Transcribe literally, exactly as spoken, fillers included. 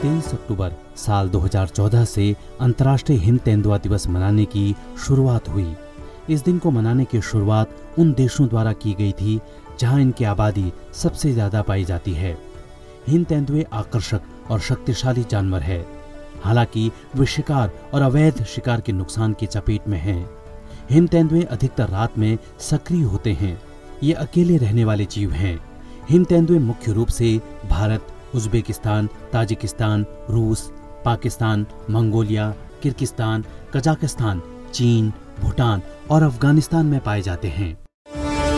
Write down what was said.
तेईस अक्टूबर साल दो हज़ार चौदह से अंतर्राष्ट्रीय हिम तेंदुआ दिवस मनाने की शुरुआत हुई। इस दिन को मनाने की शुरुआत उन देशों द्वारा की गई थी जहां इनकी आबादी सबसे ज्यादा पाई जाती है। हिम तेंदुए आकर्षक और शक्तिशाली जानवर है, हालांकि वे शिकार और अवैध शिकार के नुकसान की चपेट में हैं। हिम तेंदुए अधिकतर रात में सक्रिय होते हैं। ये अकेले रहने वाले जीव हैं। हिम तेंदुए मुख्य रूप से भारत, उज्बेकिस्तान, ताजिकिस्तान, रूस, पाकिस्तान, मंगोलिया, किर्गिस्तान, कजाकिस्तान, चीन, भूटान और अफगानिस्तान में पाए जाते हैं।